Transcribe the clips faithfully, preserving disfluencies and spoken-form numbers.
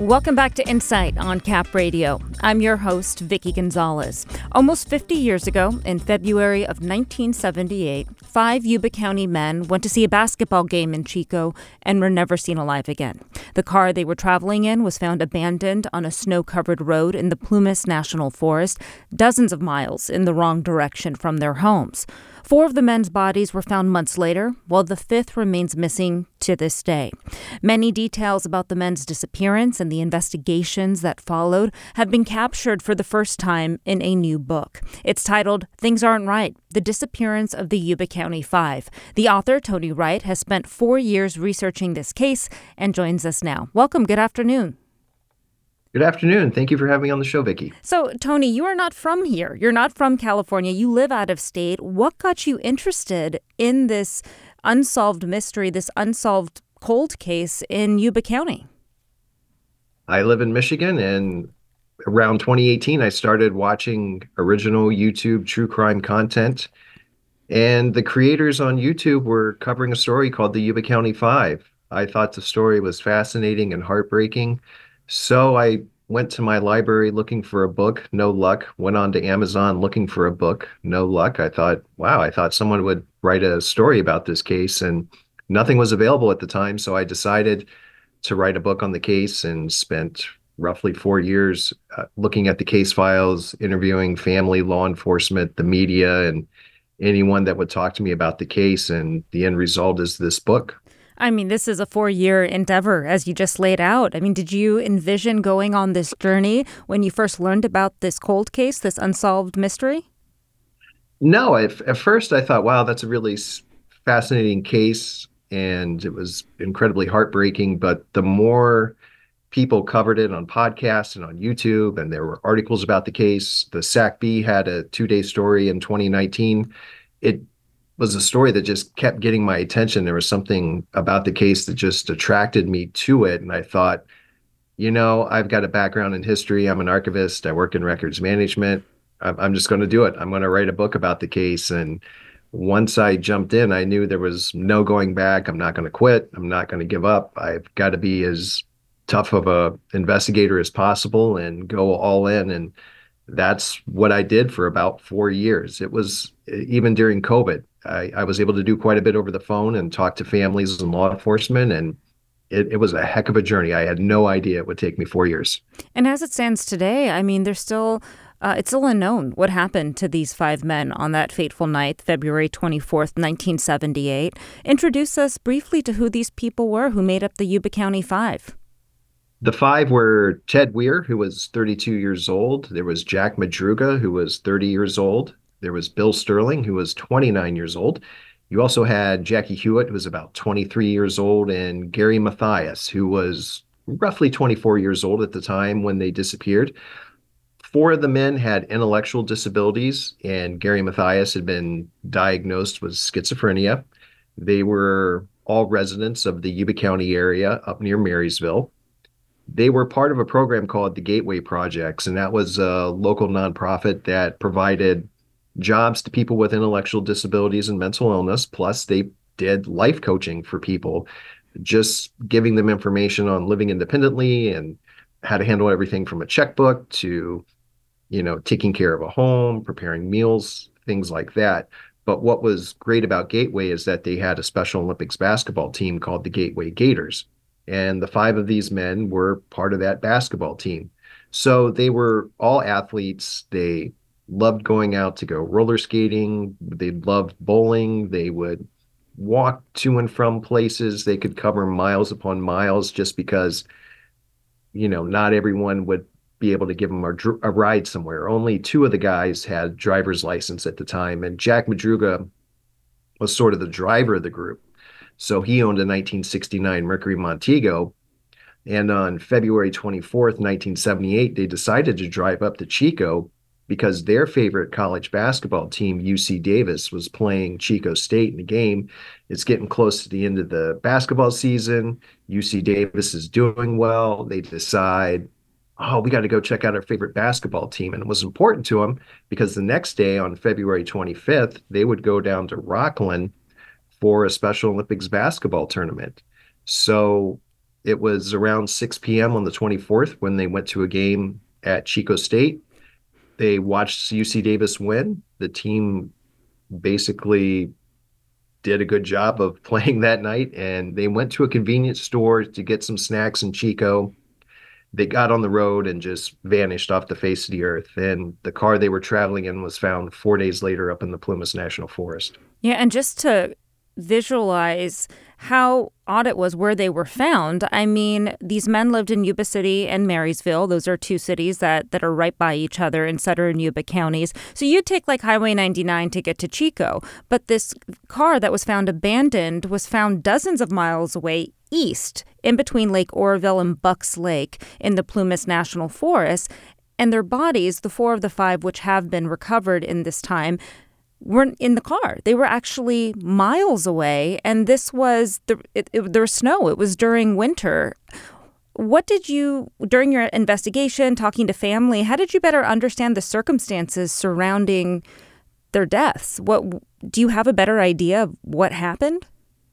Welcome back to Insight on Cap Radio. I'm your host, Vicky Gonzalez. Almost fifty years ago, in February of nineteen seventy-eight, five Yuba County men went to see a basketball game in Chico and were never seen alive again. The car they were traveling in was found abandoned on a snow-covered road in the Plumas National Forest, dozens of miles in the wrong direction from their homes. Four of the men's bodies were found months later, while the fifth remains missing to this day. Many details about the men's disappearance and the investigations that followed have been captured for the first time in a new book. It's titled Things Aren't Right: The Disappearance of the Yuba County Five. The author, Tony Wright, has spent four years researching this case and joins us now. Welcome. Good afternoon. Good afternoon. Thank you for having me on the show, Vicki. So, Tony, you are not from here. You're not from California. You live out of state. What got you interested in this unsolved mystery, this unsolved cold case in Yuba County? I live in Michigan, and around twenty eighteen, I started watching original YouTube true crime content. And the creators on YouTube were covering a story called the Yuba County Five. I thought the story was fascinating and heartbreaking. So I went to my library looking for a book, no luck. Went on to Amazon looking for a book, no luck. I thought, wow, I thought someone would write a story about this case, and nothing was available at the time. So I decided to write a book on the case and spent roughly four years uh, looking at the case files, interviewing family, law enforcement, the media, and anyone that would talk to me about the case. And the end result is this book. I mean, this is a four-year endeavor, as you just laid out. I mean, did you envision going on this journey when you first learned about this cold case, this unsolved mystery? No, I, at first I thought, wow, that's a really fascinating case, and it was incredibly heartbreaking. But the more people covered it on podcasts and on YouTube, and there were articles about the case, the S A C B had a two-day story in twenty nineteen. It was a story that just kept getting my attention. There was something about the case that just attracted me to it. And I thought, you know, I've got a background in history. I'm an archivist. I work in records management. I'm, I'm just going to do it. I'm going to write a book about the case. And once I jumped in, I knew there was no going back. I'm not going to quit. I'm not going to give up. I've got to be as tough of a investigator as possible and go all in. And that's what I did for about four years. It was even during COVID. I, I was able to do quite a bit over the phone and talk to families and law enforcement, and it, it was a heck of a journey. I had no idea it would take me four years. And as it stands today, I mean, there's still, uh, it's still unknown what happened to these five men on that fateful night, February twenty-fourth, nineteen seventy-eight. Introduce us briefly to who these people were who made up the Yuba County Five. The five were Ted Weir, who was thirty-two years old. There was Jack Madruga, who was thirty years old. There was Bill Sterling, who was twenty-nine years old. You also had Jackie Hewitt, who was about twenty-three years old, and Gary Mathias, who was roughly twenty-four years old at the time when they disappeared. Four of the men had intellectual disabilities, and Gary Mathias had been diagnosed with schizophrenia. They were all residents of the Yuba County area up near Marysville. They were part of a program called the Gateway Projects, and that was a local nonprofit that provided jobs to people with intellectual disabilities and mental illness. Plus, they did life coaching for people, just giving them information on living independently and how to handle everything from a checkbook to, you know, taking care of a home, preparing meals, things like that. But what was great about Gateway is that they had a Special Olympics basketball team called the Gateway Gators. And the five of these men were part of that basketball team. So they were all athletes. They loved going out to go roller skating. They loved bowling. They would walk to and from places. They could cover miles upon miles just because, you know, not everyone would be able to give them a, a ride somewhere. Only two of the guys had driver's license at the time. And Jack Madruga was sort of the driver of the group. So he owned a nineteen sixty-nine Mercury Montego. And on February twenty-fourth, nineteen seventy-eight, they decided to drive up to Chico because their favorite college basketball team, U C Davis, was playing Chico State in a game. It's getting close to the end of the basketball season. U C Davis is doing well. They decide, oh, we got to go check out our favorite basketball team. And it was important to them because the next day on February twenty-fifth, they would go down to Rockland for a Special Olympics basketball tournament. So It was around six p m on the twenty-fourth when they went to a game at Chico State. They watched U C Davis win. The team basically did a good job of playing that night, and they went to a convenience store to get some snacks in Chico. They got on the road and just vanished off the face of the earth. And the car they were traveling in was found four days later up in the Plumas National Forest. Yeah, and just to visualize how odd it was where they were found. I mean, these men lived in Yuba City and Marysville. Those are two cities that, that are right by each other in Sutter and Yuba counties. So you take like Highway ninety-nine to get to Chico. But this car that was found abandoned was found dozens of miles away east, in between Lake Oroville and Bucks Lake in the Plumas National Forest. And their bodies, the four of the five which have been recovered in this time, weren't in the car. They were actually miles away, and this was the it, it, there was snow. It was during winter. What did you, during your investigation, talking to family, how did you better understand the circumstances surrounding their deaths? What do you have a better idea of what happened?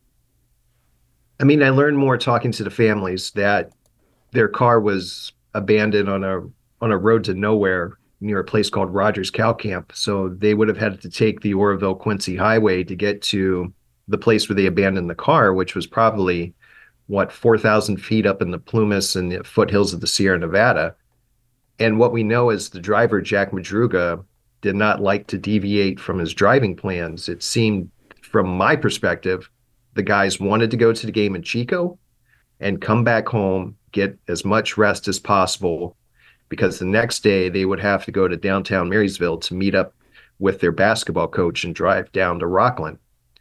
I mean, I learned more talking to the families that their car was abandoned on a on a road to nowhere near a place called Rogers Cow Camp. So they would have had to take the Oroville Quincy Highway to get to the place where they abandoned the car, which was probably, what, four thousand feet up in the Plumas and the foothills of the Sierra Nevada. And what we know is the driver, Jack Madruga, did not like to deviate from his driving plans. It seemed, from my perspective, the guys wanted to go to the game in Chico and come back home, get as much rest as possible, because the next day they would have to go to downtown Marysville to meet up with their basketball coach and drive down to Rockland.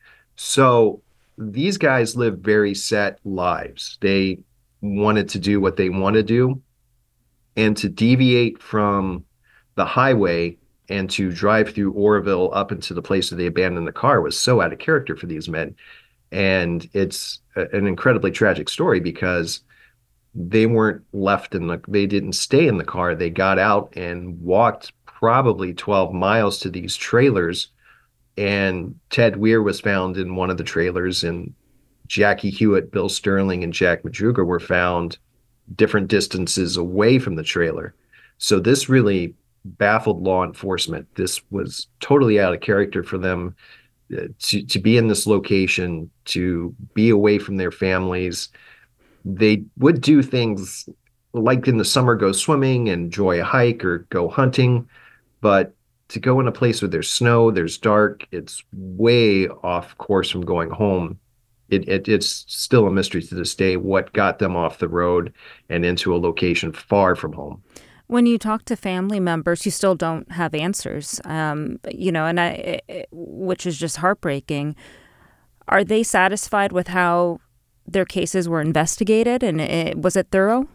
So these guys lived very set lives. They wanted to do what they want to do, and to deviate from the highway and to drive through Oroville up into the place where they abandoned the car was so out of character for these men. And it's a, an incredibly tragic story because they weren't left in the, they didn't stay in the car. They got out and walked probably twelve miles to these trailers. And Ted Weir was found in one of the trailers, and Jackie Hewitt, Bill Sterling, and Jack Madruga were found different distances away from the trailer. So this really baffled law enforcement. This was totally out of character for them uh, to, to be in this location, to be away from their families. They would do things like in the summer, go swimming and enjoy a hike or go hunting. But to go in a place where there's snow, there's dark, it's way off course from going home. It, it it's still a mystery to this day what got them off the road and into a location far from home. When you talk to family members, you still don't have answers, um, you know, and I, which is just heartbreaking. Are they satisfied with how their cases were investigated, and it, was it thorough?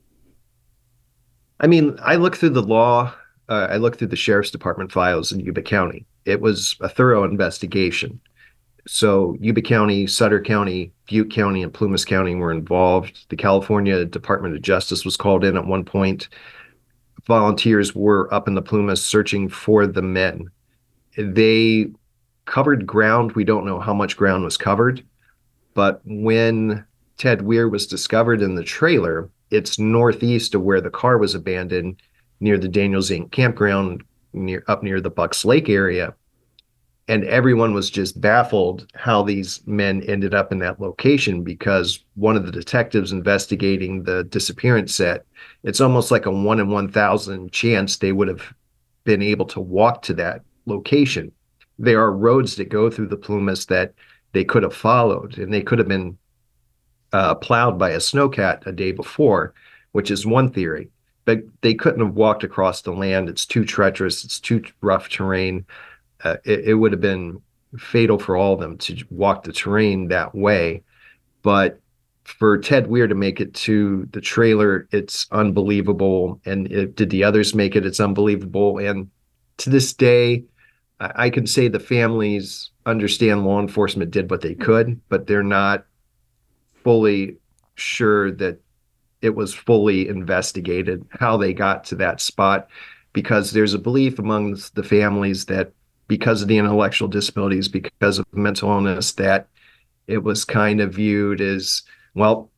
I mean, I looked through the law. Uh, I looked through the sheriff's department files in Yuba County. It was a thorough investigation. So Yuba County, Sutter County, Butte County, and Plumas County were involved. The California Department of Justice was called in at one point. Volunteers were up in the Plumas searching for the men. They covered ground. We don't know how much ground was covered. But when Ted Weir was discovered in the trailer, it's northeast of where the car was abandoned, near the Daniels Incorporated campground, near up near the Bucks Lake area. And everyone was just baffled how these men ended up in that location, because one of the detectives investigating the disappearance said it's almost like a one in one thousand chance they would have been able to walk to that location. There are roads that go through the Plumas that they could have followed, and they could have been uh, plowed by a snowcat a day before, which is one theory. But they couldn't have walked across the land. It's too treacherous. It's too rough terrain. Uh, it, it would have been fatal for all of them to walk the terrain that way. But for Ted Weir to make it to the trailer, it's unbelievable. And it, did the others make it? It's unbelievable. And to this day, I, I can say the families understand law enforcement did what they could, but they're not fully sure that it was fully investigated how they got to that spot, because there's a belief among the families that because of the intellectual disabilities, because of mental illness, that it was kind of viewed as, well,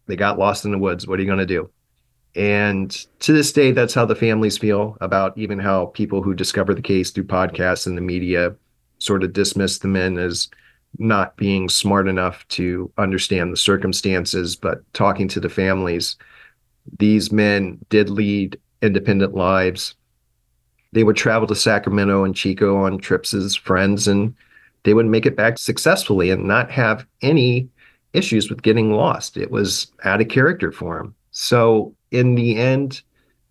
They got lost in the woods. What are you going to do? And to this day, that's how the families feel about even how people who discover the case through podcasts and the media sort of dismiss the men as not being smart enough to understand the circumstances. But talking to the families, these men did lead independent lives. They would travel to Sacramento and Chico on trips as friends, and they would make it back successfully and not have any issues with getting lost. It was out of character for them. So in the end,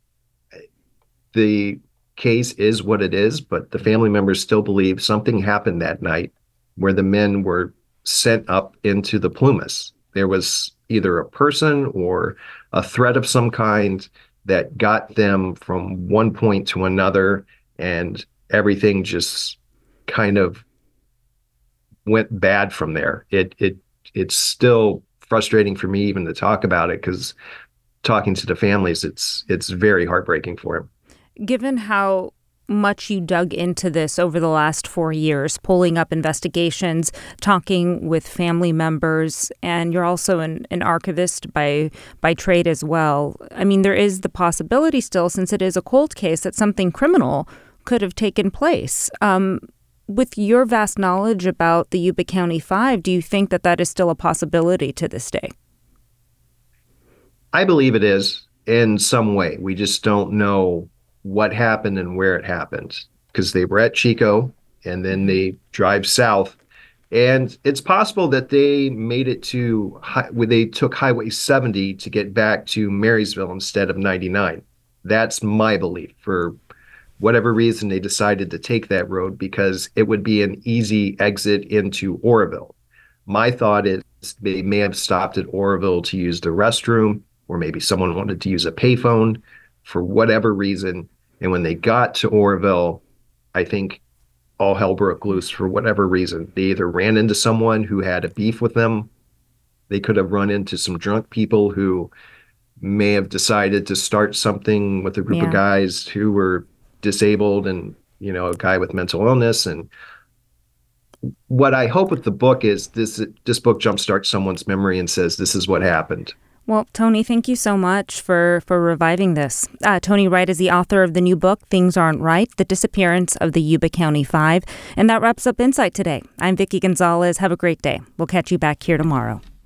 the case is what it is, but the family members still believe something happened that night where the men were sent up into the Plumas. There was either a person or a threat of some kind that got them from one point to another, and everything just kind of went bad from there. It it it's still frustrating for me even to talk about it, because talking to the families, it's it's very heartbreaking for them. Given how much you dug into this over the last four years, pulling up investigations, talking with family members, and you're also an, an archivist by by trade as well. I mean, there is the possibility still, since it is a cold case, that something criminal could have taken place. Um, with your vast knowledge about the Yuba County Five, do you think that that is still a possibility to this day? I believe it is in some way. We just don't know what happened and where it happened, because they were at Chico and then they drive south. And it's possible that they made it to, where they took Highway seventy to get back to Marysville instead of ninety-nine. That's my belief. For whatever reason, they decided to take that road because it would be an easy exit into Oroville. My thought is they may have stopped at Oroville to use the restroom, or maybe someone wanted to use a payphone for whatever reason. And when they got to Oroville, I think all hell broke loose for whatever reason. They either ran into someone who had a beef with them. They could have run into some drunk people who may have decided to start something with a group yeah. of guys who were disabled, and, you know, a guy with mental illness. And what I hope with the book is this, this book jumpstarts someone's memory and says, this is what happened. Well, Tony, thank you so much for, for reviving this. Uh, Tony Wright is the author of the new book, Things Aren't Right, The Disappearance of the Yuba County Five. And that wraps up Insight today. I'm Vicki Gonzalez. Have a great day. We'll catch you back here tomorrow.